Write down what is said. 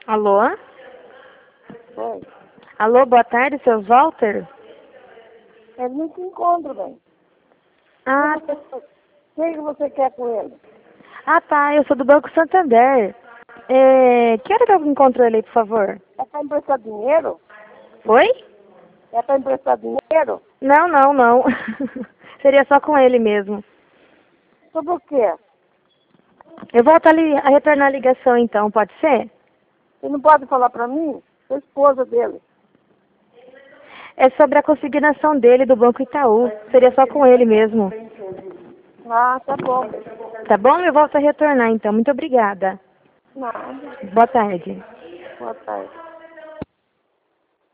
Alô? Oi. Alô, boa tarde, seu Walter? Ele não se encontra, velho. Ah, O que você quer com ele? tá, eu sou do Banco Santander. Que hora que eu encontro ele aí, por favor? É para emprestar dinheiro? Oi? É para emprestar dinheiro? Não, não, não. Seria só com ele mesmo. Sobre o quê? Eu volto ali a retornar a ligação então, pode ser? Você não pode falar para mim? Sou esposa dele. É sobre a consignação dele do Banco Itaú. Seria só com ele mesmo. Ah, tá bom. Tá bom? Eu volto a retornar então. Muito obrigada. Nada. Boa tarde. Boa tarde.